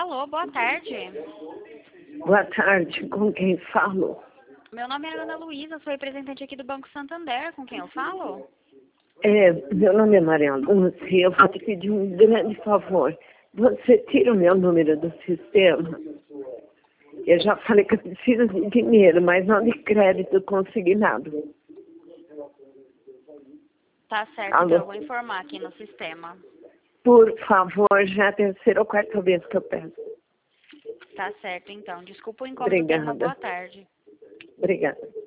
Alô, boa tarde. Boa tarde, com quem falo? Meu nome é Ana Luísa, sou representante aqui do Banco Santander. Com quem eu falo? Meu nome é Maria Lúcia e eu vou te pedir um grande favor. Você tira o meu número do sistema? Eu já falei que eu preciso de dinheiro, mas não de crédito consignado. Tá certo, Alô? então eu vou informar aqui no sistema. Por favor, já é a terceira ou quarta vez que eu peço. Tá certo, então. Desculpa o incômodo, tenha uma Obrigada. boa tarde. Obrigada.